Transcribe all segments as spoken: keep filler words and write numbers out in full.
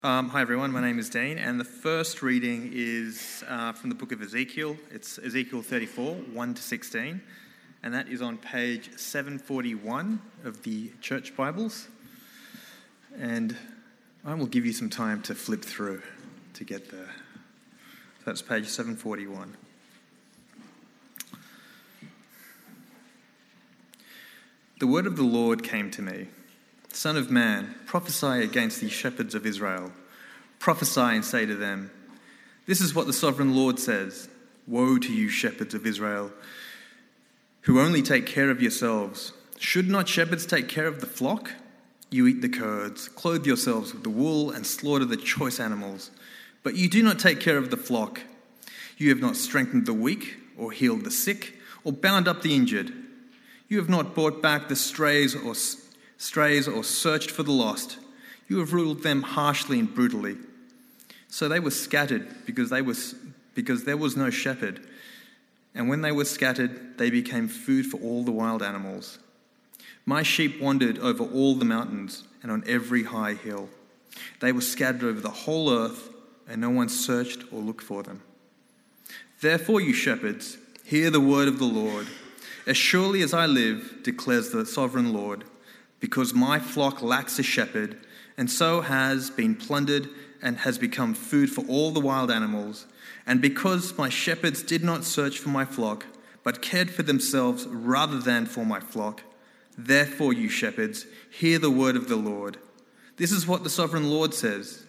Um, hi everyone, my name is Dean, and the first reading is uh, from the book of Ezekiel. It's Ezekiel thirty-four, one to sixteen, and that is on page seven forty-one of the Church Bibles. And I will give you some time to flip through to get there. So that's page seven forty-one. The word of the Lord came to me. Son of man, prophesy against the shepherds of Israel. Prophesy and say to them, this is what the sovereign Lord says. Woe to you, shepherds of Israel, who only take care of yourselves. Should not shepherds take care of the flock? You eat the curds, clothe yourselves with the wool, and slaughter the choice animals. But you do not take care of the flock. You have not strengthened the weak, or healed the sick, or bound up the injured. You have not brought back the strays or strays or searched for the lost. You have ruled them harshly and brutally. So they were scattered because they were, because there was no shepherd. And when they were scattered, they became food for all the wild animals. My sheep wandered over all the mountains and on every high hill. They were scattered over the whole earth, and no one searched or looked for them. Therefore, you shepherds, hear the word of the Lord. As surely as I live, declares the sovereign Lord, because my flock lacks a shepherd, and so has been plundered and has become food for all the wild animals, and because my shepherds did not search for my flock, but cared for themselves rather than for my flock, therefore, you shepherds, hear the word of the Lord. This is what the sovereign Lord says.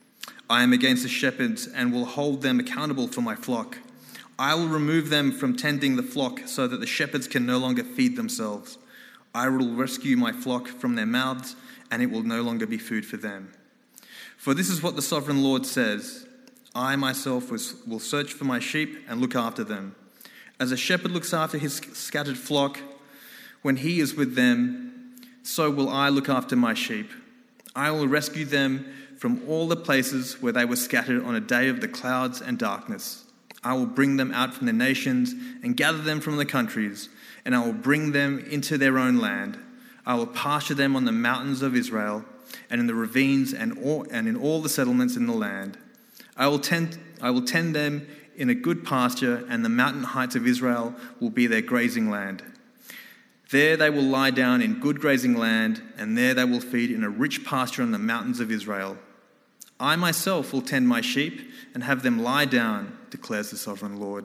I am against the shepherds and will hold them accountable for my flock. I will remove them from tending the flock so that the shepherds can no longer feed themselves. I will rescue my flock from their mouths, and it will no longer be food for them. For this is what the sovereign Lord says. I myself was, will search for my sheep and look after them. As a shepherd looks after his scattered flock, when he is with them, so will I look after my sheep. I will rescue them from all the places where they were scattered on a day of the clouds and darkness. I will bring them out from the nations and gather them from the countries, and I will bring them into their own land. I will pasture them on the mountains of Israel, and in the ravines and, all, and in all the settlements in the land. I will tend, I will tend them in a good pasture, and the mountain heights of Israel will be their grazing land. There they will lie down in good grazing land, and there they will feed in a rich pasture on the mountains of Israel. I myself will tend my sheep and have them lie down, declares the sovereign Lord.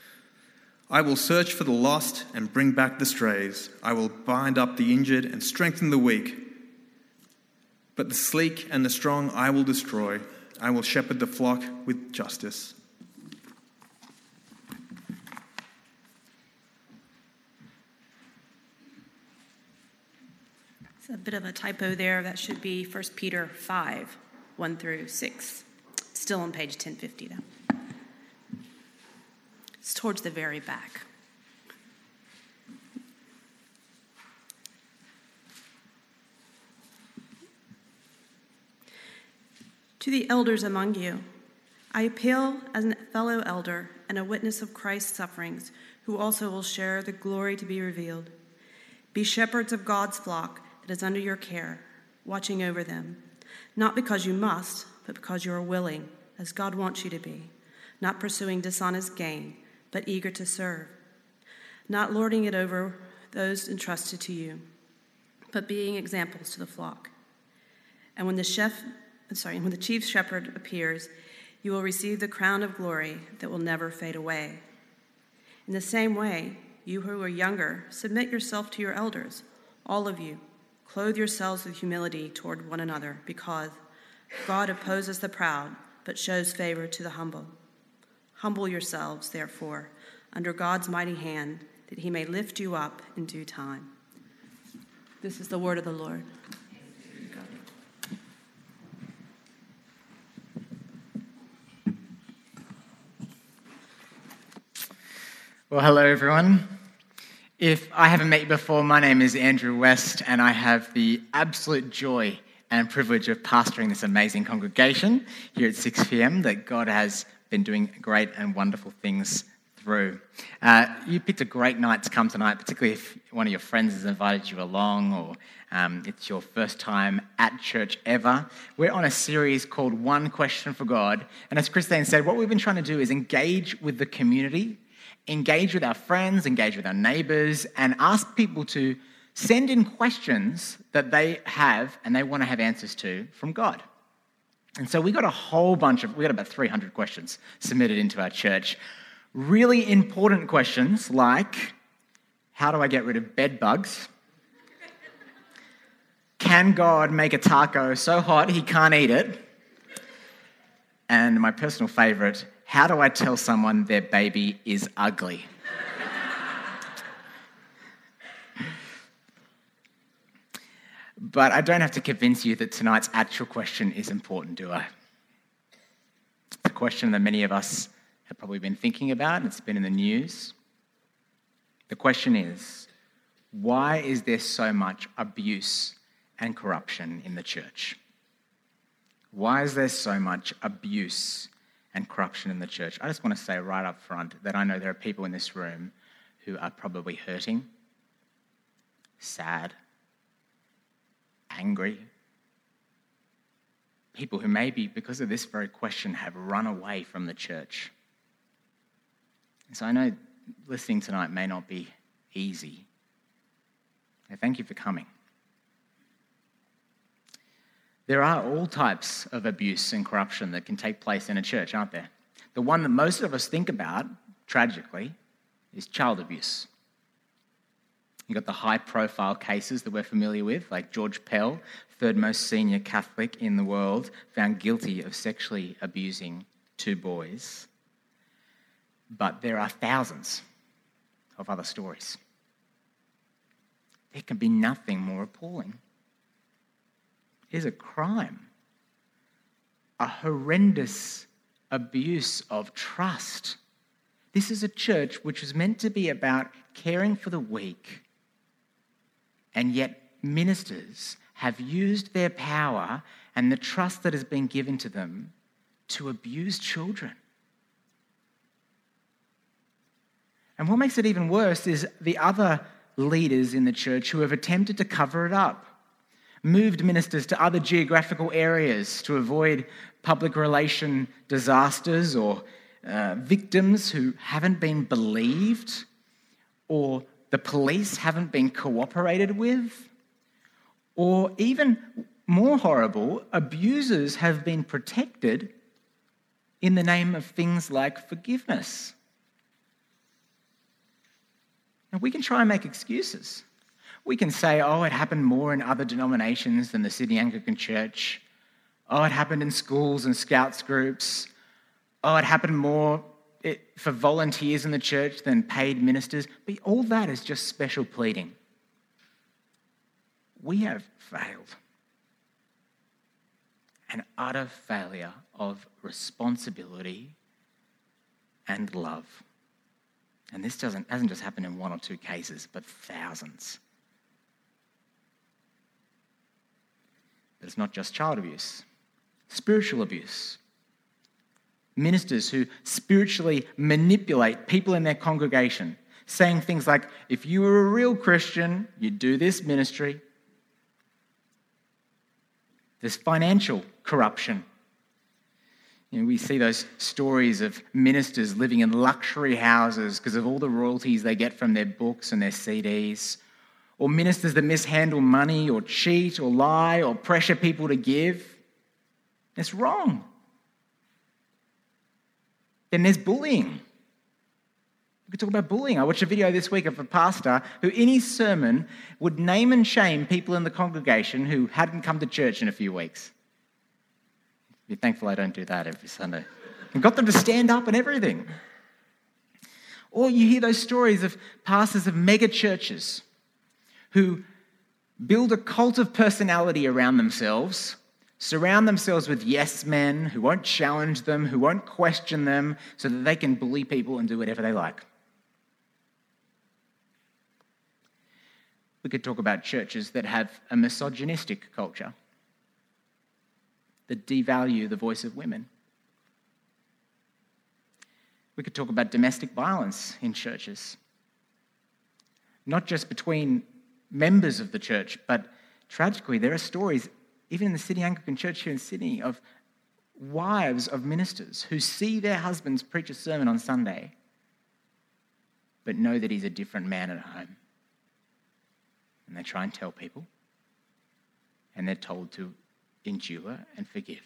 I will search for the lost and bring back the strays. I will bind up the injured and strengthen the weak. But the sleek and the strong I will destroy. I will shepherd the flock with justice. It's a bit of a typo there. That should be First Peter five, one through six. Still on page ten fifty, though. It's towards the very back. To the elders among you, I appeal as a fellow elder and a witness of Christ's sufferings, who also will share the glory to be revealed. Be shepherds of God's flock that is under your care, watching over them, not because you must, but because you are willing, as God wants you to be, not pursuing dishonest gain, but eager to serve, not lording it over those entrusted to you, but being examples to the flock. And when the chef, sorry, when the chief shepherd appears, you will receive the crown of glory that will never fade away. In the same way, you who are younger, submit yourself to your elders. All of you, clothe yourselves with humility toward one another, because God opposes the proud, but shows favor to the humble. Humble yourselves, therefore, under God's mighty hand, that he may lift you up in due time. This is the word of the Lord. Well, hello, everyone. If I haven't met you before, my name is Andrew West, and I have the absolute joy and privilege of pastoring this amazing congregation here at six p.m. that God has been doing great and wonderful things through. Uh, you picked a great night to come tonight, particularly if one of your friends has invited you along or um, it's your first time at church ever. We're on a series called One Question for God. And as Christine said, what we've been trying to do is engage with the community, engage with our friends, engage with our neighbours, and ask people to send in questions that they have and they want to have answers to from God. And so we got a whole bunch of, we got about three hundred questions submitted into our church. Really important questions like, how do I get rid of bed bugs? Can God make a taco so hot he can't eat it? And my personal favourite, how do I tell someone their baby is ugly? But I don't have to convince you that tonight's actual question is important, do I? It's a question that many of us have probably been thinking about, and it's been in the news. The question is, why is there so much abuse and corruption in the church? Why is there so much abuse and corruption in the church? I just want to say right up front that I know there are people in this room who are probably hurting, sad, angry. People who maybe, because of this very question, have run away from the church. And so I know listening tonight may not be easy. I thank you for coming. There are all types of abuse and corruption that can take place in a church, aren't there? The one that most of us think about, tragically, is child abuse. You've got the high-profile cases that we're familiar with, like George Pell, third most senior Catholic in the world, found guilty of sexually abusing two boys. But there are thousands of other stories. There can be nothing more appalling. Here's a crime, a horrendous abuse of trust. This is a church which was meant to be about caring for the weak, and yet ministers have used their power and the trust that has been given to them to abuse children. And what makes it even worse is the other leaders in the church who have attempted to cover it up, moved ministers to other geographical areas to avoid public relation disasters or uh, victims who haven't been believed or the police haven't been cooperated with, or even more horrible, abusers have been protected in the name of things like forgiveness. And we can try and make excuses. We can say, oh, it happened more in other denominations than the Sydney Anglican Church. Oh, it happened in schools and scouts groups. Oh, it happened more for volunteers in the church than paid ministers. But all that is just special pleading. We have failed. An utter failure of responsibility and love. And this doesn't hasn't just happened in one or two cases, but thousands. But it's not just child abuse. Spiritual abuse. Ministers who spiritually manipulate people in their congregation, saying things like, if you were a real Christian, you'd do this ministry. There's financial corruption. You know, we see those stories of ministers living in luxury houses because of all the royalties they get from their books and their C Ds, or ministers that mishandle money or cheat or lie or pressure people to give. It's wrong. Then there's bullying. We could talk about bullying. I watched a video this week of a pastor who in his sermon would name and shame people in the congregation who hadn't come to church in a few weeks. Be thankful I don't do that every Sunday. And got them to stand up and everything. Or you hear those stories of pastors of mega churches who build a cult of personality around themselves, surround themselves with yes men who won't challenge them, who won't question them, so that they can bully people and do whatever they like. We could talk about churches that have a misogynistic culture, that devalue the voice of women. We could talk about domestic violence in churches. Not just between members of the church, but tragically, there are stories, even in the City Anglican Church here in Sydney, of wives of ministers who see their husbands preach a sermon on Sunday, but know that he's a different man at home. And they try and tell people, and they're told to endure and forgive.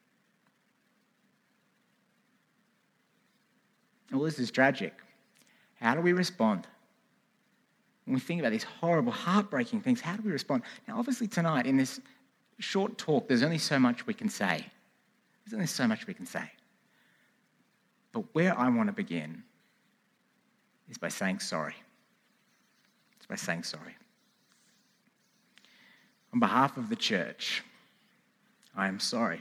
All this is tragic. How do we respond? When we think about these horrible, heartbreaking things, how do we respond? Now, obviously tonight, in this short talk, there's only so much we can say. There's only so much we can say. But where I want to begin is by saying sorry. It's by saying sorry. On behalf of the church, I am sorry.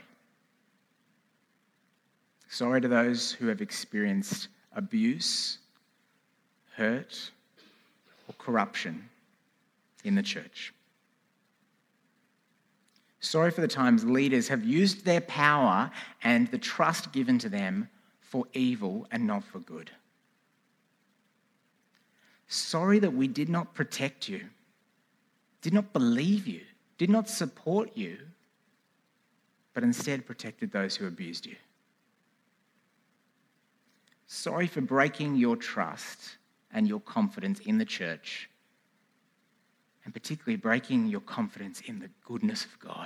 Sorry to those who have experienced abuse, hurt, or corruption in the church. Sorry for the times leaders have used their power and the trust given to them for evil and not for good. Sorry that we did not protect you, did not believe you, did not support you, but instead protected those who abused you. Sorry for breaking your trust and your confidence in the church, and particularly breaking your confidence in the goodness of God.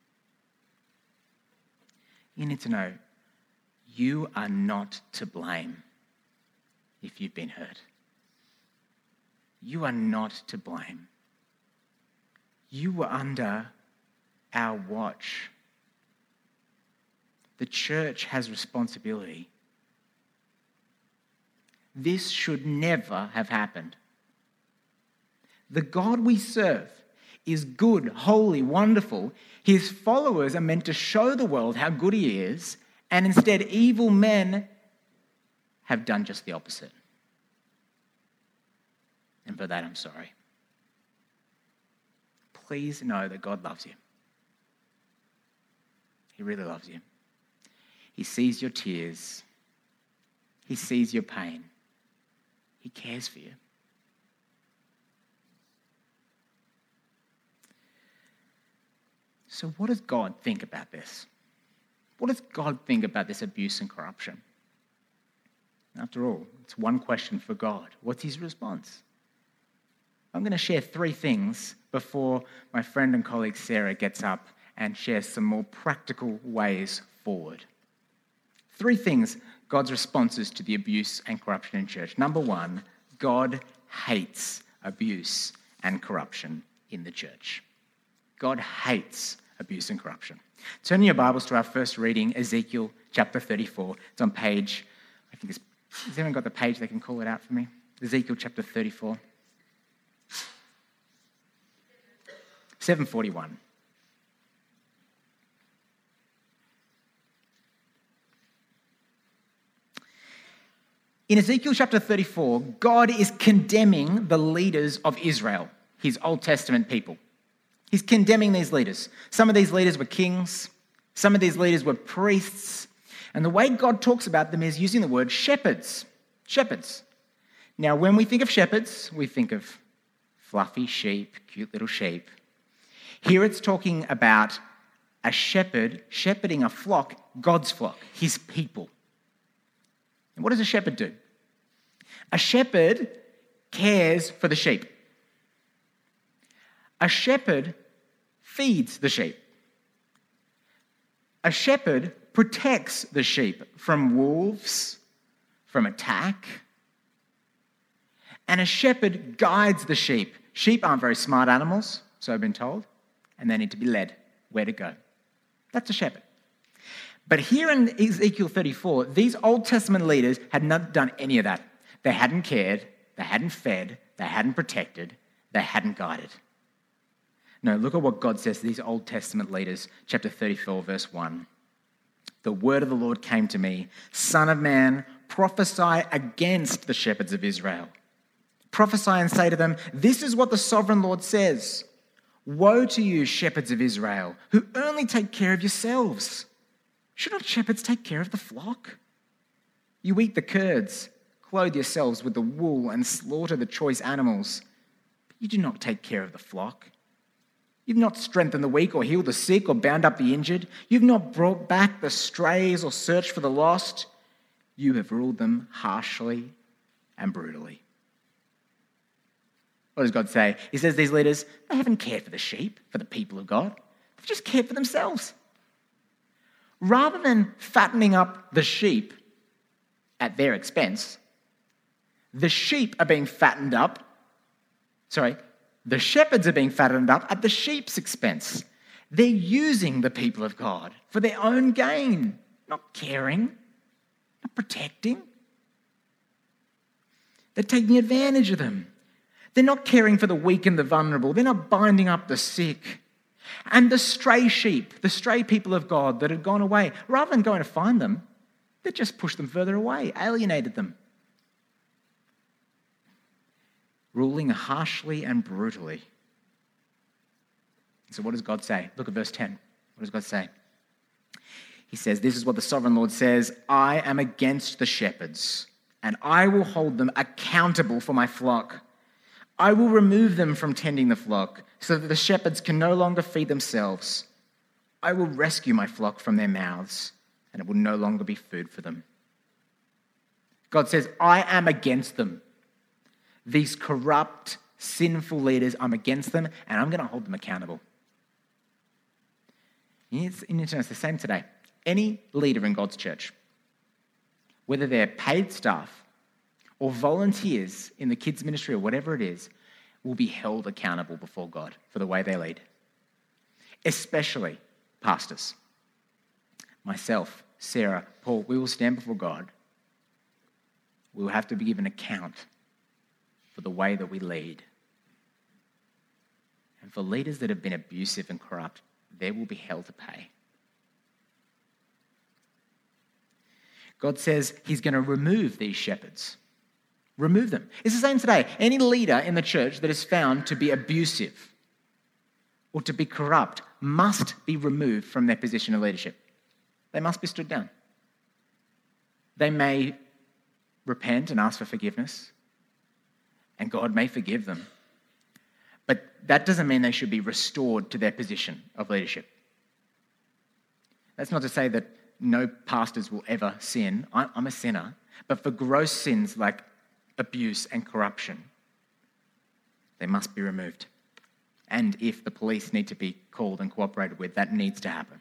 You need to know you are not to blame if you've been hurt. You are not to blame. You were under our watch. The church has responsibility. This should never have happened. The God we serve is good, holy, wonderful. His followers are meant to show the world how good he is, and instead evil men have done just the opposite. And for that, I'm sorry. Please know that God loves you. He really loves you. He sees your tears. He sees your pain. He cares for you. So what does God think about this? What does God think about this abuse and corruption? After all, it's one question for God. What's his response? I'm going to share three things before my friend and colleague Sarah gets up and shares some more practical ways forward. Three things, God's responses to the abuse and corruption in church. Number one, God hates abuse and corruption in the church. God hates abuse and corruption. Turn your Bibles to our first reading, Ezekiel chapter thirty-four. It's on page, I think it's, has anyone got the page they can call it out for me? Ezekiel chapter thirty-four. seven forty-one. In Ezekiel chapter thirty-four, God is condemning the leaders of Israel, his Old Testament people. He's condemning these leaders. Some of these leaders were kings. Some of these leaders were priests. And the way God talks about them is using the word shepherds. Shepherds. Now, when we think of shepherds, we think of fluffy sheep, cute little sheep. Here it's talking about a shepherd shepherding a flock, God's flock, his people. And what does a shepherd do? A shepherd cares for the sheep. A shepherd feeds the sheep. A shepherd protects the sheep from wolves, from attack. And a shepherd guides the sheep. Sheep aren't very smart animals, so I've been told, and they need to be led where to go. That's a shepherd. But here in Ezekiel thirty-four, these Old Testament leaders had not done any of that. They hadn't cared, they hadn't fed, they hadn't protected, they hadn't guided. No, look at what God says to these Old Testament leaders, chapter thirty-four, verse one. The word of the Lord came to me, Son of man, prophesy against the shepherds of Israel. Prophesy and say to them, this is what the sovereign Lord says. Woe to you, shepherds of Israel, who only take care of yourselves. Should not shepherds take care of the flock? You eat the curds, clothe yourselves with the wool, and slaughter the choice animals. But you do not take care of the flock. You've not strengthened the weak or healed the sick or bound up the injured. You've not brought back the strays or searched for the lost. You have ruled them harshly and brutally. What does God say? He says these leaders, they haven't cared for the sheep, for the people of God. They've just cared for themselves. Rather than fattening up the sheep at their expense, the sheep are being fattened up. Sorry, the shepherds are being fattened up at the sheep's expense. They're using the people of God for their own gain, not caring, not protecting. They're taking advantage of them. They're not caring for the weak and the vulnerable. They're not binding up the sick. And the stray sheep, the stray people of God that had gone away, rather than going to find them, they just pushed them further away, alienated them. Ruling harshly and brutally. So what does God say? Look at verse ten. What does God say? He says, this is what the sovereign Lord says, I am against the shepherds, and I will hold them accountable for my flock. I will remove them from tending the flock, so that the shepherds can no longer feed themselves. I will rescue my flock from their mouths, and it will no longer be food for them. God says, I am against them. These corrupt, sinful leaders, I'm against them, and I'm going to hold them accountable. It's, it's the same today. Any leader in God's church, whether they're paid staff or volunteers in the kids' ministry or whatever it is, will be held accountable before God for the way they lead. Especially pastors. Myself, Sarah, Paul, we will stand before God. We will have to be given account for the way that we lead. And for leaders that have been abusive and corrupt, they will be held to pay. God says he's going to remove these shepherds. Remove them. It's the same today. Any leader in the church that is found to be abusive or to be corrupt must be removed from their position of leadership. They must be stood down. They may repent and ask for forgiveness, and God may forgive them. But that doesn't mean they should be restored to their position of leadership. That's not to say that no pastors will ever sin. I'm a sinner. But for gross sins like abuse and corruption, they must be removed. And if the police need to be called and cooperated with, that needs to happen.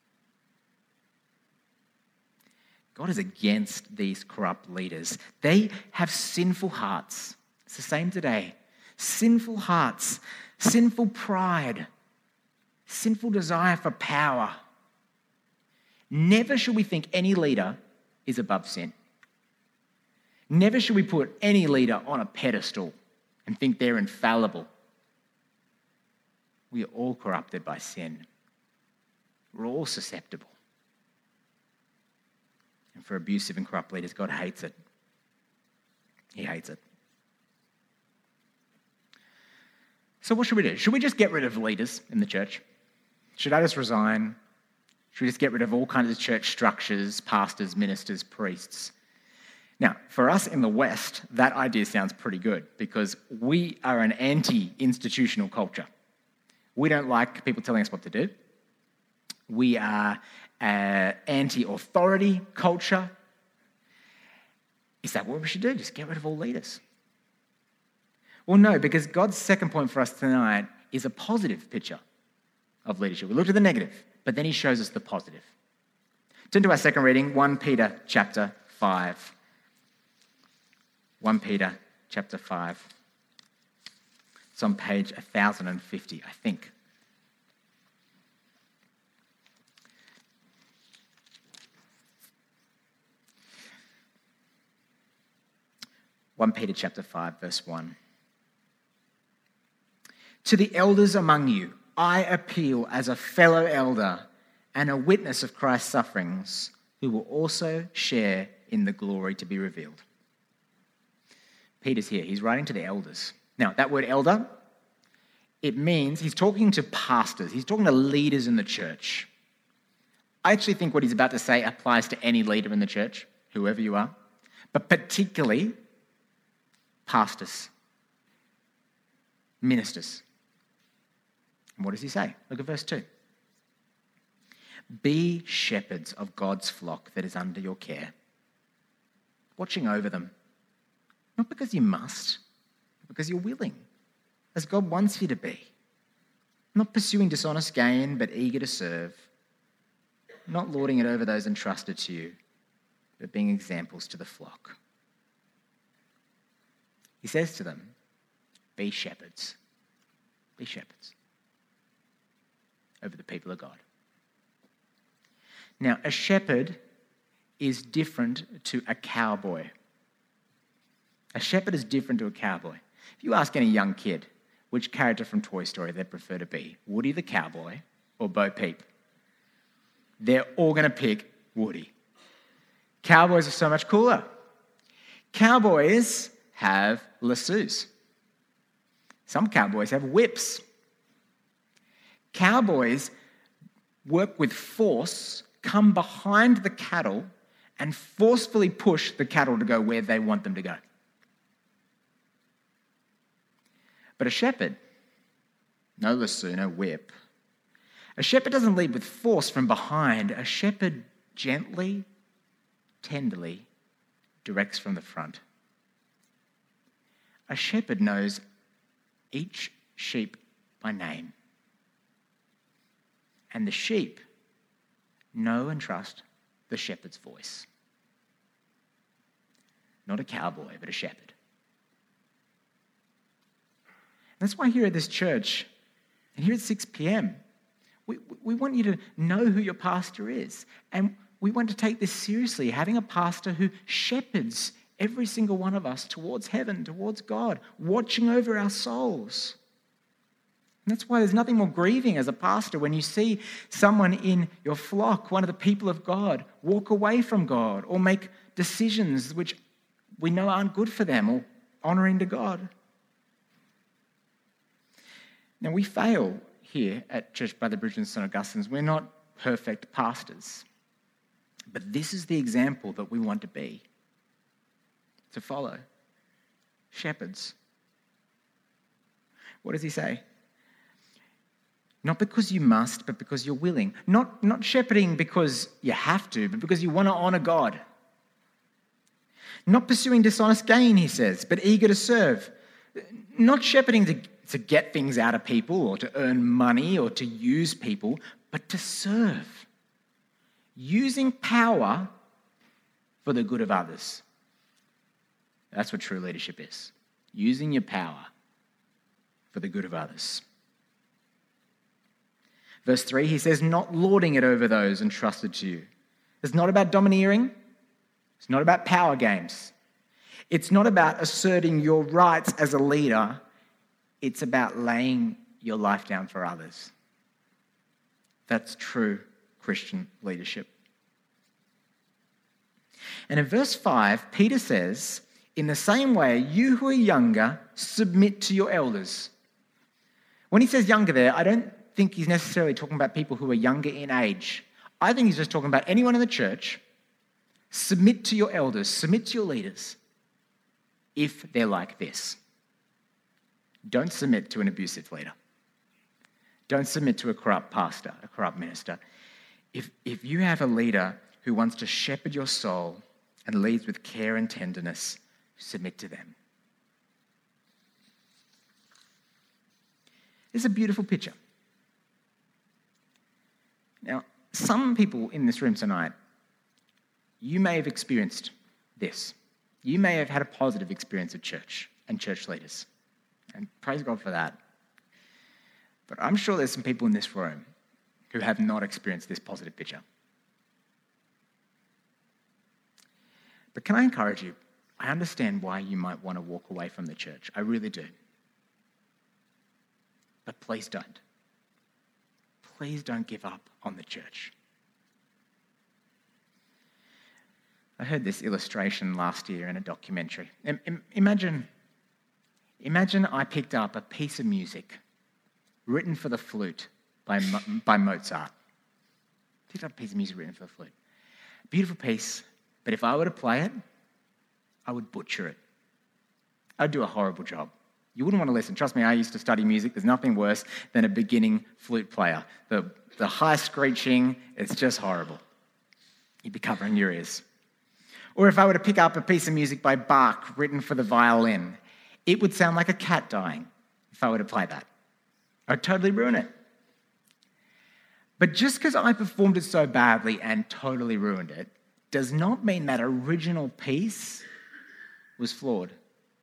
God is against these corrupt leaders. They have sinful hearts. It's the same today. Sinful hearts, sinful pride, sinful desire for power. Never should we think any leader is above sin. Never should we put any leader on a pedestal and think they're infallible. We are all corrupted by sin. We're all susceptible. And for abusive and corrupt leaders, God hates it. He hates it. So what should we do? Should we just get rid of leaders in the church? Should I just resign? Should we just get rid of all kinds of church structures, pastors, ministers, priests? Now, for us in the West, that idea sounds pretty good because we are an anti-institutional culture. We don't like people telling us what to do. We are an anti-authority culture. Is that what we should do? Just get rid of all leaders? Well, no, because God's second point for us tonight is a positive picture of leadership. We looked at the negative, but then he shows us the positive. Turn to our second reading, First Peter chapter five. First Peter chapter five. It's on page one thousand fifty, I think. First Peter chapter five, verse one. To the elders among you, I appeal as a fellow elder and a witness of Christ's sufferings, who will also share in the glory to be revealed. Peter's here. He's writing to the elders. Now, that word elder, it means he's talking to pastors. He's talking to leaders in the church. I actually think what he's about to say applies to any leader in the church, whoever you are. but particularly pastors, ministers. And what does he say? Look at verse two. Be shepherds of God's flock that is under your care, watching over them, not because you must, but because you're willing, as God wants you to be. Not pursuing dishonest gain, but eager to serve. Not lording it over those entrusted to you, but being examples to the flock. He says to them, be shepherds. Be shepherds over the people of God. Now, a shepherd is different to a cowboy. A shepherd is different to a cowboy. If you ask any young kid which character from Toy Story they prefer to be, Woody the cowboy or Bo Peep, they're all going to pick Woody. Cowboys are so much cooler. Cowboys have lassos. Some cowboys have whips. Cowboys work with force, come behind the cattle, and forcefully push the cattle to go where they want them to go. But a shepherd, no lasso, no whip. A shepherd doesn't lead with force from behind. A shepherd gently, tenderly directs from the front. A shepherd knows each sheep by name. And the sheep know and trust the shepherd's voice. Not a cowboy, but a shepherd. That's why here at this church, and here at six p.m, we, we want you to know who your pastor is. And we want to take this seriously, having a pastor who shepherds every single one of us towards heaven, towards God, watching over our souls. And that's why there's nothing more grieving as a pastor when you see someone in your flock, one of the people of God, walk away from God or make decisions which we know aren't good for them or honouring to God. Now, we fail here at Church Brother Bridge and Saint Augustine's. We're not perfect pastors. But this is the example that we want to be, to follow. Shepherds. What does he say? Not because you must, but because you're willing. Not, not shepherding because you have to, but because you want to honour God. Not pursuing dishonest gain, he says, but eager to serve. Not shepherding to, to get things out of people or to earn money or to use people, but to serve. Using power for the good of others. That's what true leadership is. Using your power for the good of others. Verse three, he says, not lording it over those entrusted to you. It's not about domineering. It's not about power games. It's not about asserting your rights as a leader. It's about laying your life down for others. That's true Christian leadership. And in verse five, Peter says, in the same way, you who are younger, submit to your elders. When he says younger there, I don't think he's necessarily talking about people who are younger in age. I think he's just talking about anyone in the church. Submit to your elders, submit to your leaders, if they're like this. Don't submit to an abusive leader. Don't submit to a corrupt pastor, a corrupt minister. If, if you have a leader who wants to shepherd your soul and leads with care and tenderness, submit to them. It's a beautiful picture. Now, some people in this room tonight, you may have experienced this. You may have had a positive experience of church and church leaders. And praise God for that. But I'm sure there's some people in this room who have not experienced this positive picture. But can I encourage you? I understand why you might want to walk away from the church. I really do. But please don't. Please don't give up on the church. I heard this illustration last year in a documentary. Imagine, imagine I picked up a piece of music written for the flute by, by Mozart. Picked up a piece of music written for the flute. Beautiful piece, but if I were to play it, I would butcher it. I'd do a horrible job. You wouldn't want to listen. Trust me, I used to study music. There's nothing worse than a beginning flute player. The, the high screeching, it's just horrible. You'd be covering your ears. Or if I were to pick up a piece of music by Bach written for the violin, it would sound like a cat dying if I were to play that. I'd totally ruin it. But just because I performed it so badly and totally ruined it does not mean that original piece was flawed.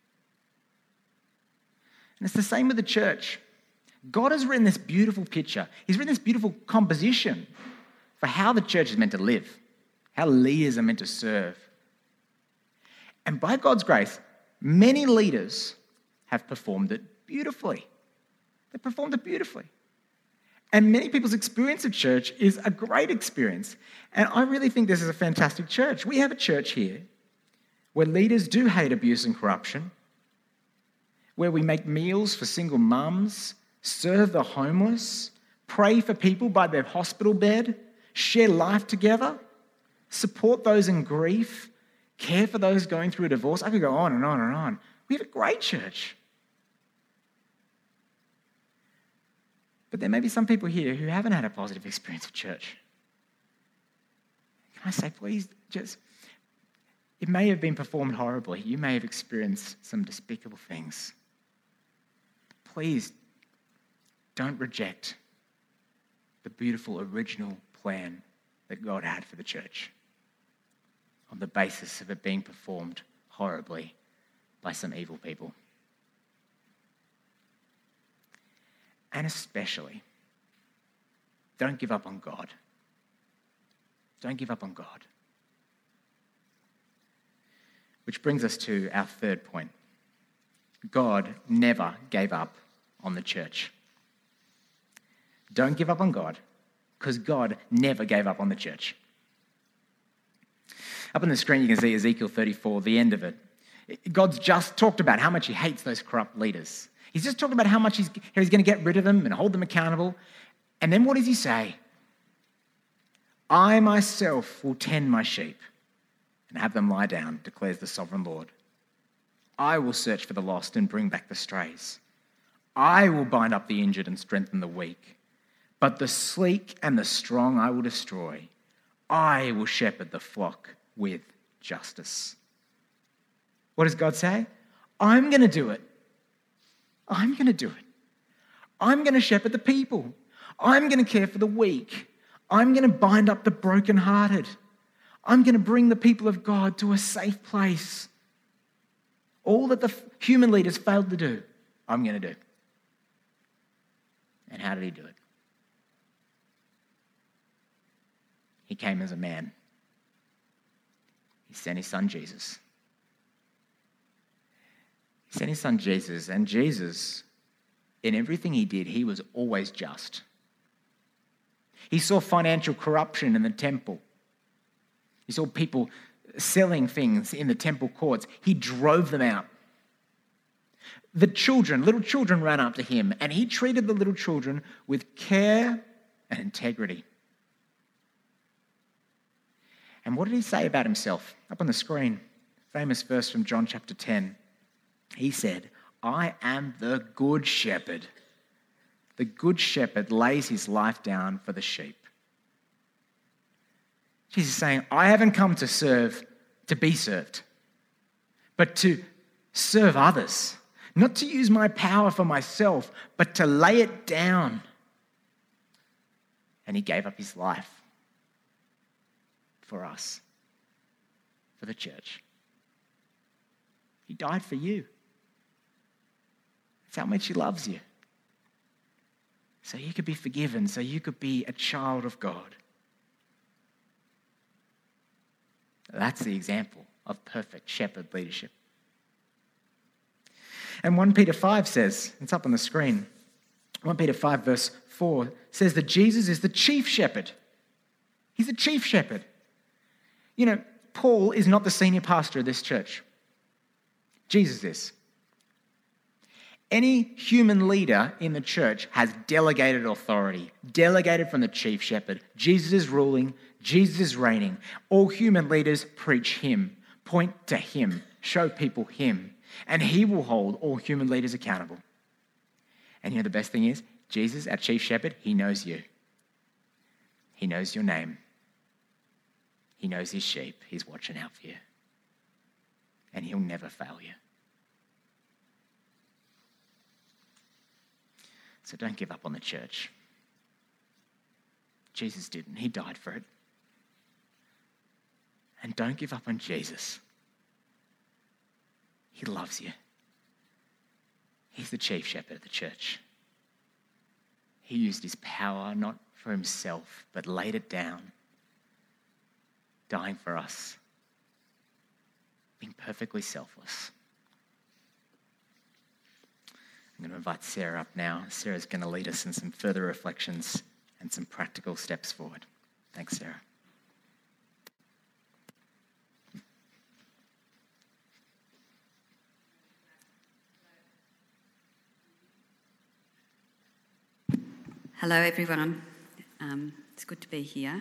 And it's the same with the church. God has written this beautiful picture. He's written this beautiful composition for how the church is meant to live, how leaders are meant to serve. And by God's grace, many leaders have performed it beautifully. They performed it beautifully. And many people's experience of church is a great experience. And I really think this is a fantastic church. We have a church here where leaders do hate abuse and corruption, where we make meals for single mums, serve the homeless, pray for people by their hospital bed, share life together, support those in grief, care for those going through a divorce. I could go on and on and on. We have a great church. But there may be some people here who haven't had a positive experience of church. Can I say, please, just, it may have been performed horribly. You may have experienced some despicable things. Please don't reject the beautiful original plan that God had for the church on the basis of it being performed horribly by some evil people. And especially, don't give up on God. Don't give up on God. Which brings us to our third point. God never gave up on the church. Don't give up on God, because God never gave up on the church. Up on the screen you can see Ezekiel thirty-four, the end of it. God's just talked about how much he hates those corrupt leaders. He's just talking about how much he's, how he's going to get rid of them and hold them accountable. And then what does he say? I myself will tend my sheep and have them lie down, declares the sovereign Lord. I will search for the lost and bring back the strays. I will bind up the injured and strengthen the weak. But the sleek and the strong I will destroy. I will shepherd the flock with justice. What does God say? I'm going to do it. I'm going to do it. I'm going to shepherd the people. I'm going to care for the weak. I'm going to bind up the brokenhearted. I'm going to bring the people of God to a safe place. All that the human leaders failed to do, I'm going to do. And how did he do it? He came as a man. He sent his son Jesus. He sent his son Jesus, and Jesus, in everything he did, he was always just. He saw financial corruption in the temple. He saw people selling things in the temple courts. He drove them out. The children, little children ran up to him, and he treated the little children with care and integrity. And what did he say about himself? Up on the screen, famous verse from John chapter ten. He said, I am the good shepherd. The good shepherd lays his life down for the sheep. Jesus is saying, I haven't come to serve, to be served, but to serve others. Not to use my power for myself, but to lay it down. And he gave up his life for us, for the church. He died for you. That's how much he loves you. So you could be forgiven, so you could be a child of God. That's the example of perfect shepherd leadership. And First Peter five says, it's up on the screen, First Peter five verse four says that Jesus is the chief shepherd. He's the chief shepherd. You know, Paul is not the senior pastor of this church. Jesus is. Any human leader in the church has delegated authority, delegated from the chief shepherd. Jesus is ruling, Jesus is reigning. All human leaders preach him, point to him, show people him, and he will hold all human leaders accountable. And you know the best thing is, Jesus, our chief shepherd, he knows you. He knows your name. He knows his sheep. He's watching out for you. And he'll never fail you. So don't give up on the church. Jesus didn't. He died for it. And don't give up on Jesus. He loves you. He's the chief shepherd of the church. He used his power not for himself, but laid it down, dying for us, being perfectly selfless. I'm going to invite Sarah up now. Sarah's going to lead us in some further reflections and some practical steps forward. Thanks, Sarah. Hello, everyone. Um, it's good to be here.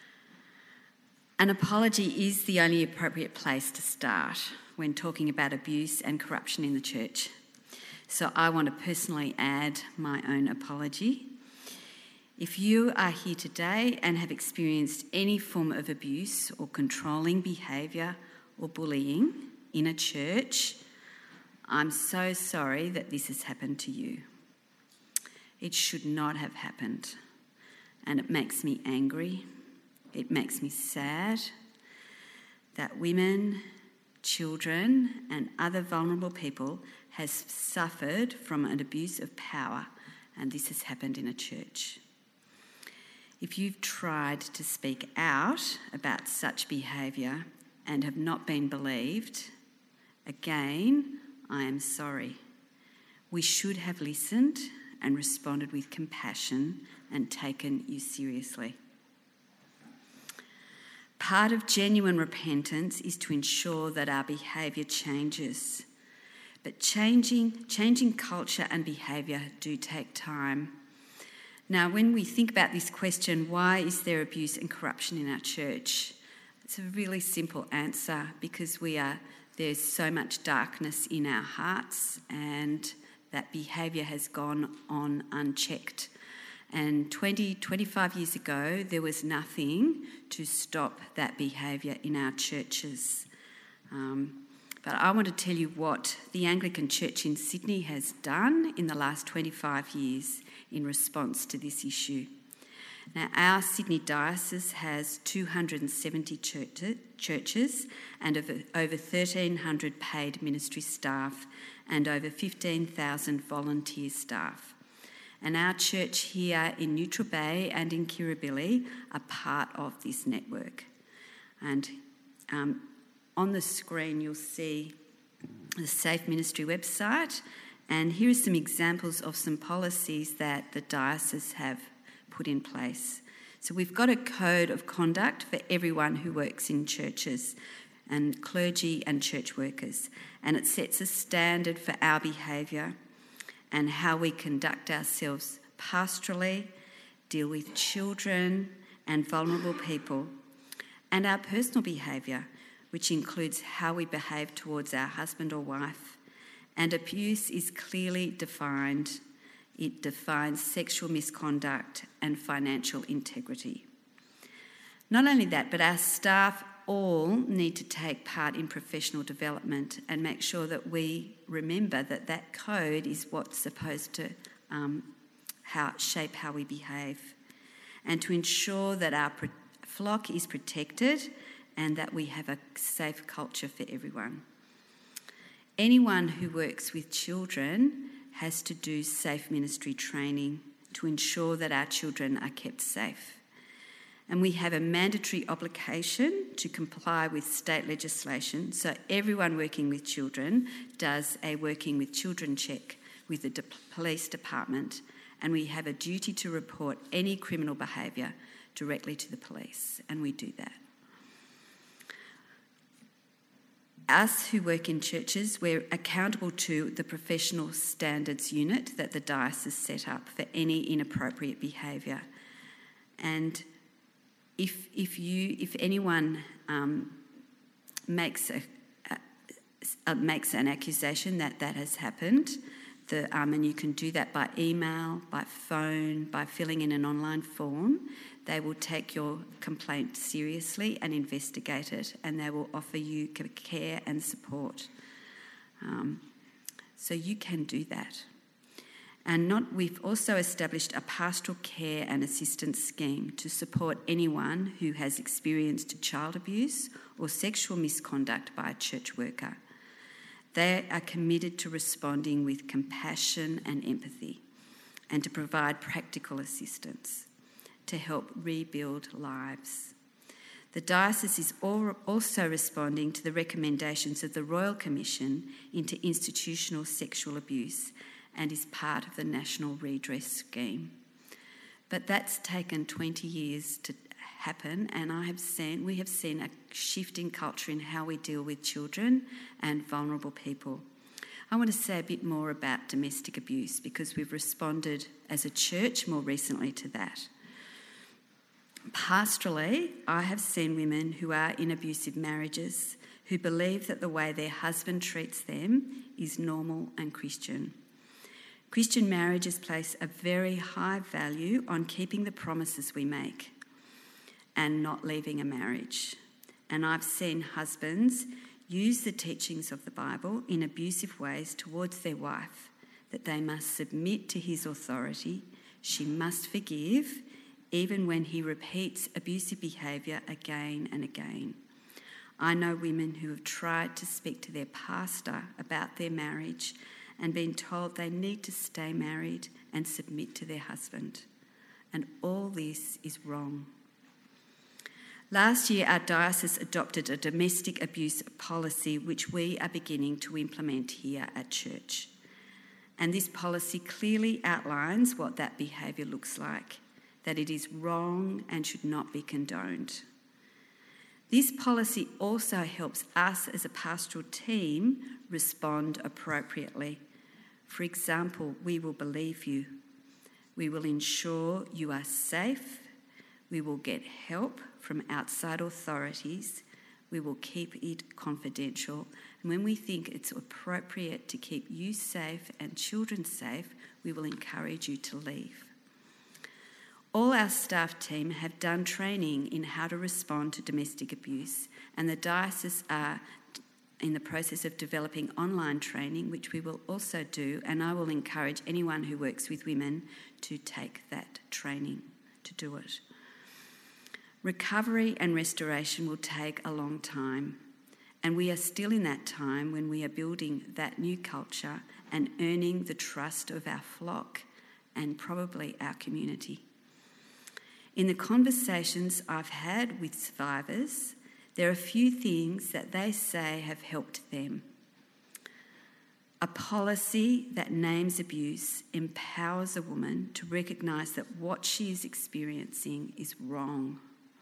An apology is the only appropriate place to start when talking about abuse and corruption in the church. So I want to personally add my own apology. If you are here today and have experienced any form of abuse or controlling behaviour or bullying in a church, I'm so sorry that this has happened to you. It should not have happened, and it makes me angry. It makes me sad that women, children, and other vulnerable people has suffered from an abuse of power, and this has happened in a church. If you've tried to speak out about such behaviour and have not been believed, again, I am sorry. We should have listened and responded with compassion and taken you seriously. Part of genuine repentance is to ensure that our behaviour changes. But changing, changing culture and behaviour do take time. Now, when we think about this question, why is there abuse and corruption in our church? It's a really simple answer, because we are there's so much darkness in our hearts, and that behaviour has gone on unchecked. And twenty, twenty-five years ago, there was nothing to stop that behaviour in our churches. Um, but I want to tell you what the Anglican Church in Sydney has done in the last twenty-five years in response to this issue. Now, our Sydney diocese has two hundred seventy churches and over, over thirteen hundred paid ministry staff and over fifteen thousand volunteer staff. And our church here in Neutral Bay and in Kirribilli are part of this network. And um, on the screen you'll see the Safe Ministry website, and here are some examples of some policies that the diocese have put in place. So we've got a code of conduct for everyone who works in churches, and clergy and church workers, and it sets a standard for our behaviour and how we conduct ourselves pastorally, deal with children and vulnerable people, and our personal behaviour, which includes how we behave towards our husband or wife. And abuse is clearly defined. It defines sexual misconduct and financial integrity. Not only that, but our staff all need to take part in professional development and make sure that we remember that that code is what's supposed to um, how, shape how we behave, and to ensure that our pro- flock is protected and that we have a safe culture for everyone. Anyone who works with children has to do safe ministry training to ensure that our children are kept safe. And we have a mandatory obligation to comply with state legislation, so everyone working with children does a working with children check with the de- police department, and we have a duty to report any criminal behaviour directly to the police, and we do that. Us who work in churches, we're accountable to the professional standards unit that the diocese set up for any inappropriate behaviour. And If if you if anyone um, makes a, a, uh, makes an accusation that that has happened, the, um, and you can do that by email, by phone, by filling in an online form, they will take your complaint seriously and investigate it, and they will offer you care and support. Um, so you can do that. And not, we've also established a pastoral care and assistance scheme to support anyone who has experienced child abuse or sexual misconduct by a church worker. They are committed to responding with compassion and empathy and to provide practical assistance to help rebuild lives. The diocese is also responding to the recommendations of the Royal Commission into Institutional Sexual Abuse and is part of the National Redress Scheme. But that's taken twenty years to happen, and I have seen, we have seen a shift in culture in how we deal with children and vulnerable people. I want to say a bit more about domestic abuse because we've responded as a church more recently to that. Pastorally, I have seen women who are in abusive marriages who believe that the way their husband treats them is normal and Christian. Christian marriages place a very high value on keeping the promises we make and not leaving a marriage. And I've seen husbands use the teachings of the Bible in abusive ways towards their wife, that they must submit to his authority, she must forgive, even when he repeats abusive behaviour again and again. I know women who have tried to speak to their pastor about their marriage and been told they need to stay married and submit to their husband. And all this is wrong. Last year, our diocese adopted a domestic abuse policy which we are beginning to implement here at church. And this policy clearly outlines what that behaviour looks like, that it is wrong and should not be condoned. This policy also helps us as a pastoral team respond appropriately. For example, we will believe you. We will ensure you are safe. We will get help from outside authorities. We will keep it confidential. And when we think it's appropriate to keep you safe and children safe, we will encourage you to leave. All our staff team have done training in how to respond to domestic abuse, and the diocese are in the process of developing online training, which we will also do, and I will encourage anyone who works with women to take that training, to do it. Recovery and restoration will take a long time, and we are still in that time when we are building that new culture and earning the trust of our flock and probably our community. In the conversations I've had with survivors, there are a few things that they say have helped them. A policy that names abuse empowers a woman to recognise that what she is experiencing is wrong.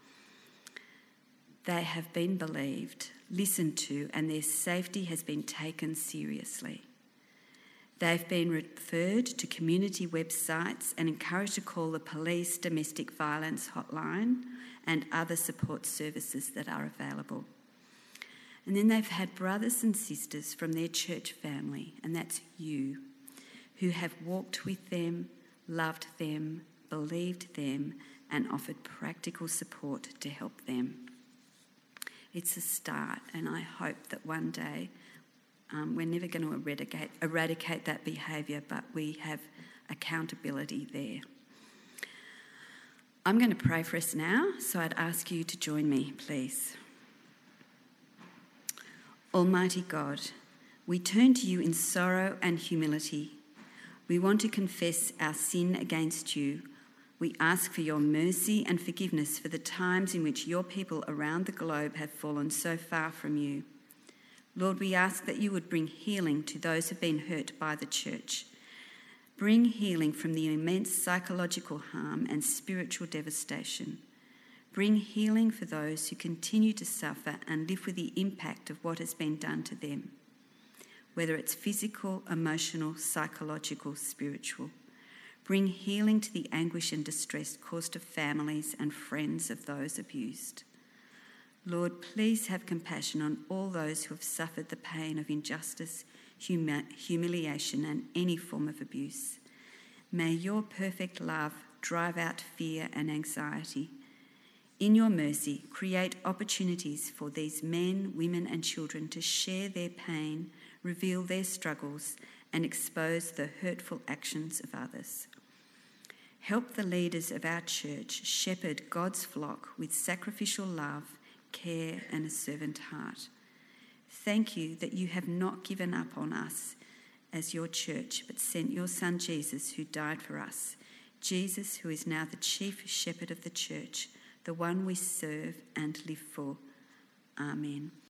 They have been believed, listened to, and their safety has been taken seriously. They've been referred to community websites and encouraged to call the police domestic violence hotline and other support services that are available. And then they've had brothers and sisters from their church family, and that's you, who have walked with them, loved them, believed them, and offered practical support to help them. It's a start, and I hope that one day Um, we're never going to eradicate, eradicate that behaviour, but we have accountability there. I'm going to pray for us now, so I'd ask you to join me, please. Almighty God, we turn to you in sorrow and humility. We want to confess our sin against you. We ask for your mercy and forgiveness for the times in which your people around the globe have fallen so far from you. Lord, we ask that you would bring healing to those who have been hurt by the church. Bring healing from the immense psychological harm and spiritual devastation. Bring healing for those who continue to suffer and live with the impact of what has been done to them, whether it's physical, emotional, psychological, spiritual. Bring healing to the anguish and distress caused to families and friends of those abused. Lord, please have compassion on all those who have suffered the pain of injustice, humi- humiliation, and any form of abuse. May your perfect love drive out fear and anxiety. In your mercy, create opportunities for these men, women, and children to share their pain, reveal their struggles, and expose the hurtful actions of others. Help the leaders of our church shepherd God's flock with sacrificial love, care, and a servant heart. Thank you that you have not given up on us as your church, but sent your Son Jesus, who died for us. Jesus, who is now the chief shepherd of the church, the one we serve and live for. Amen.